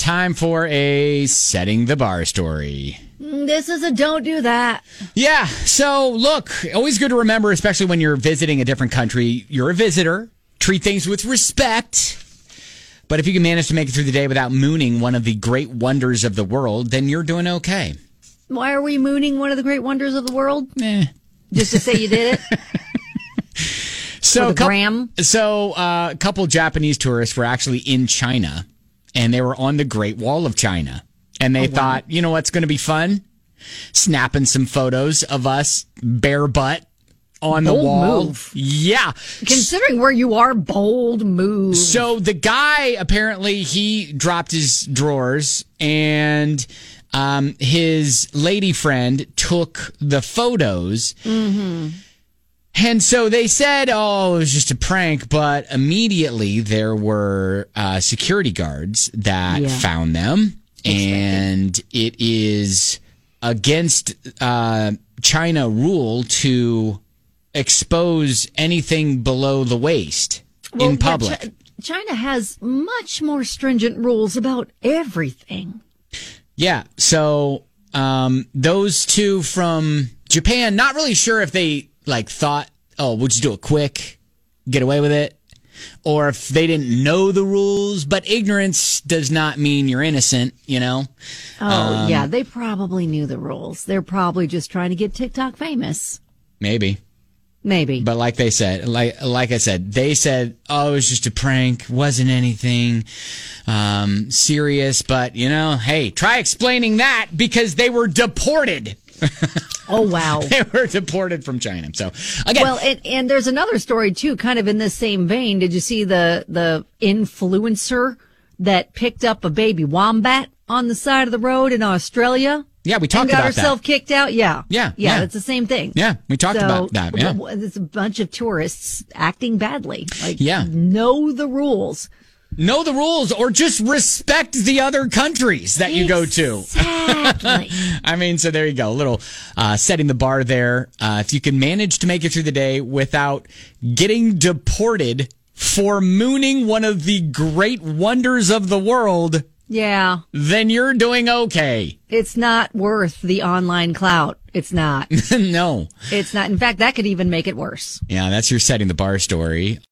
time for a Setting the Bar story. This is a don't do that. Yeah, so look, always good to remember, especially when you're visiting a different country, you're a visitor. Treat things with respect. But if you can manage to make it through the day without mooning one of the great wonders of the world, then you're doing okay. Why are we mooning one of the great wonders of the world? Just to say you did it? So a couple Japanese tourists were actually in China, and they were on the Great Wall of China. And they thought, you know what's going to be fun? Snapping some photos of us bare butt on the wall. Move. Yeah. Considering where you are, bold move. So the guy, apparently, he dropped his drawers, and his lady friend took the photos. Mm-hmm. And so they said, it was just a prank, but immediately there were security guards that found them. And it is against China rule to expose anything below the waist in public. China has much more stringent rules about everything. Yeah, so those two from Japan, not really sure if they thought, we'll just do it quick, get away with it, or if they didn't know the rules. But ignorance does not mean you're innocent, you know? Yeah, they probably knew the rules. They're probably just trying to get TikTok famous. Maybe. But like they said, like I said, they said, it was just a prank, wasn't anything serious. But, hey, try explaining that, because they were deported. Oh, wow. They were deported from China. So, again. Well, and there's another story, too, kind of in this same vein. Did you see the influencer that picked up a baby wombat on the side of the road in Australia? Yeah, we talked about that. And got herself kicked out? Yeah. Yeah. It's the same thing. Yeah, we talked about that. Yeah. It's a bunch of tourists acting badly. Know the rules. Know the rules, or just respect the other countries that you go to. Exactly. I mean, so there you go. A little setting the bar there. If you can manage to make it through the day without getting deported for mooning one of the great wonders of the world, then you're doing okay. It's not worth the online clout. It's not. No. It's not. In fact, that could even make it worse. Yeah, that's your Setting the Bar story.